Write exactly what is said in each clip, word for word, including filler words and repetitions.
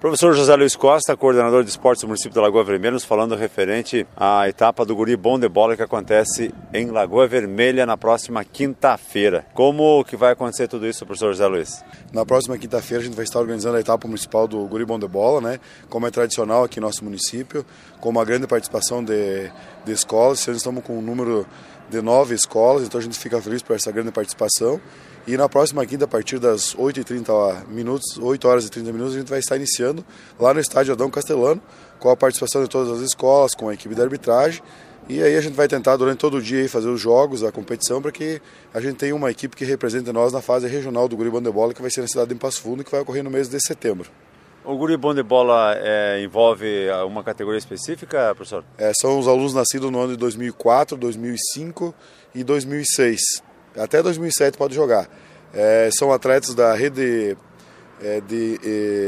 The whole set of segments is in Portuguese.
Professor José Luiz Costa, coordenador de esportes do município da Lagoa Vermelha, nos falando referente à etapa do Guri Bom de Bola que acontece em Lagoa Vermelha na próxima quinta-feira. Como que vai acontecer tudo isso, professor José Luiz? Na próxima quinta-feira a gente vai estar organizando a etapa municipal do Guri Bom de Bola, né? Como é tradicional aqui no nosso município, com uma grande participação de, de escolas. Esse ano estamos com um número de nove escolas, então a gente fica feliz por essa grande participação. E na próxima quinta, a partir das oito e trinta minutos, oito horas e trinta minutos, a gente vai estar iniciando lá no estádio Adão Castelano, com a participação de todas as escolas, com a equipe de arbitragem. E aí a gente vai tentar durante todo o dia aí fazer os jogos, a competição, para que a gente tenha uma equipe que represente nós na fase regional do Guri Bom de Bola, que vai ser na cidade de Passo Fundo, que vai ocorrer no mês de setembro. O Guri Bom de Bola é, envolve uma categoria específica, professor? É, são os alunos nascidos no ano de dois mil e quatro, dois mil e cinco e dois mil e seis. Até dois mil e sete pode jogar. É, são atletas da rede é, de,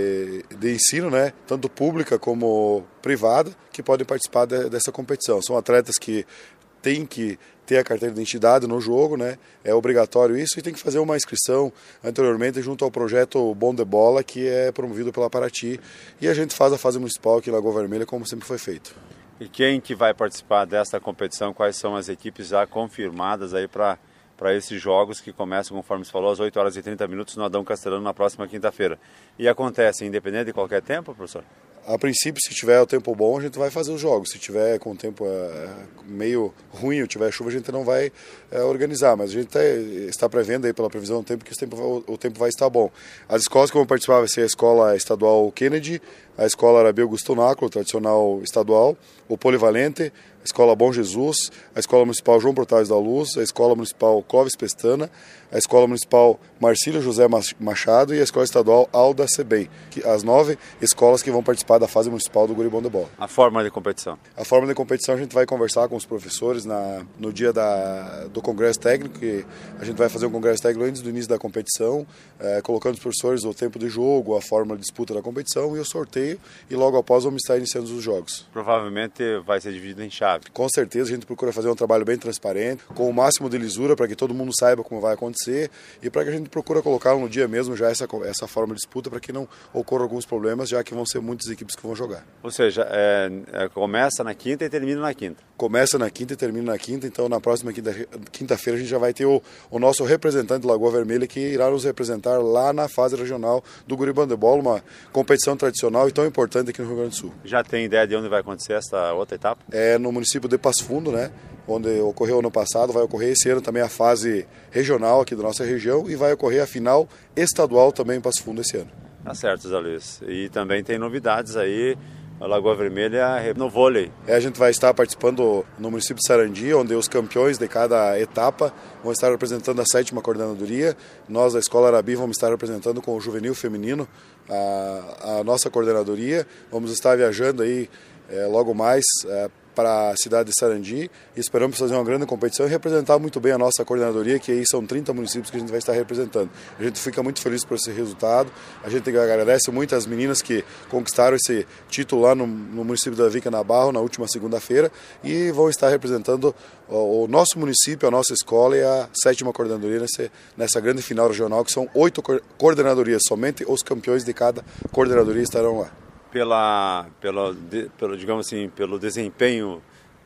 de ensino, né, tanto pública como privada, que podem participar de, dessa competição. São atletas que têm que ter a carteira de identidade no jogo, né, é obrigatório isso, e tem que fazer uma inscrição anteriormente junto ao projeto Bom de Bola, que é promovido pela Paraty, e a gente faz a fase municipal aqui em Lagoa Vermelha, como sempre foi feito. E quem que vai participar dessa competição? Quais são as equipes já confirmadas aí para para esses jogos que começam, conforme você falou, às oito horas e trinta minutos no Adão Castelano na próxima quinta-feira? E acontece independente de qualquer tempo, professor? A princípio, se tiver o tempo bom, a gente vai fazer os jogos. Se tiver com o tempo é, meio ruim ou tiver chuva, a gente não vai é, organizar. Mas a gente tá, está prevendo aí pela previsão do tempo que o tempo, o tempo vai estar bom. As escolas que vão participar vai ser a Escola Estadual Kennedy, a Escola Arabi Augusto Náculo, tradicional estadual, o Polivalente, a Escola Bom Jesus, a Escola Municipal João Portais da Luz, a Escola Municipal Clóvis Pestana, a Escola Municipal Marcílio José Machado e a Escola Estadual Alda Sebem. As nove escolas que vão participar da fase municipal do Guri Bom de Bola. A forma de competição? A forma de competição a gente vai conversar com os professores na, no dia da, do congresso técnico, que a gente vai fazer um congresso técnico antes do início da competição, é, colocando os professores o tempo de jogo, a forma de disputa da competição e o sorteio, e logo após vamos estar iniciando os jogos. Provavelmente vai ser dividido em chave. Com certeza, a gente procura fazer um trabalho bem transparente, com o máximo de lisura para que todo mundo saiba como vai acontecer e para que a gente procura colocar no dia mesmo já essa, essa forma de disputa para que não ocorra alguns problemas, já que vão ser muitas equipes que vão jogar. Ou seja, é, é, começa na quinta e termina na quinta. Começa na quinta e termina na quinta, então na próxima quinta-feira a gente já vai ter o, o nosso representante de Lagoa Vermelha que irá nos representar lá na fase regional do Guri Bom de Bola, uma competição tradicional e tão importante aqui no Rio Grande do Sul. Já tem ideia de onde vai acontecer essa outra etapa? É no município de Passo Fundo, né? Onde ocorreu ano passado, vai ocorrer esse ano também a fase regional aqui da nossa região e vai ocorrer a final estadual também em Passo Fundo esse ano. Tá certo, Zé Luiz. E também tem novidades aí, a Lagoa Vermelha no vôlei. É, a gente vai estar participando no município de Sarandi, onde os campeões de cada etapa vão estar representando a sétima coordenadoria. Nós, da Escola Arabi, vamos estar representando com o juvenil feminino a, a nossa coordenadoria. Vamos estar viajando aí é, logo mais é, para a cidade de Sarandi e esperamos fazer uma grande competição e representar muito bem a nossa coordenadoria, que aí são trinta municípios que a gente vai estar representando. A gente fica muito feliz por esse resultado, a gente agradece muito às meninas que conquistaram esse título lá no, no município da Vica na Barro na última segunda-feira e vão estar representando o, o nosso município, a nossa escola e a sétima coordenadoria nessa, nessa grande final regional, que são oito coordenadorias, somente os campeões de cada coordenadoria estarão lá. Pela, pela, de, pelo, digamos assim, pelo desempenho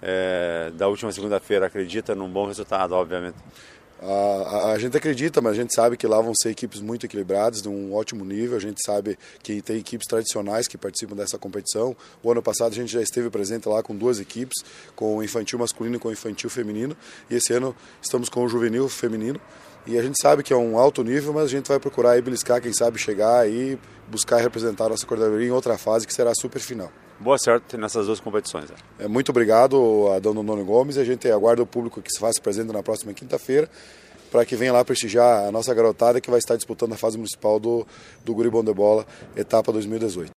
é, da última segunda-feira, acredita num bom resultado, obviamente? A, a, a gente acredita, mas a gente sabe que lá vão ser equipes muito equilibradas, de um ótimo nível. A gente sabe que tem equipes tradicionais que participam dessa competição. O ano passado a gente já esteve presente lá com duas equipes, com o infantil masculino e com o infantil feminino. E esse ano estamos com o juvenil feminino. E a gente sabe que é um alto nível, mas a gente vai procurar aí beliscar, quem sabe chegar e buscar representar a nossa coordenadoria em outra fase, que será a super final. Boa sorte nessas duas competições. Né? É, muito obrigado a Dona Noni Gomes, e a gente aguarda o público que se faça presente na próxima quinta-feira, para que venha lá prestigiar a nossa garotada que vai estar disputando a fase municipal do, do Guri Bom de Bola, etapa dois mil e dezoito.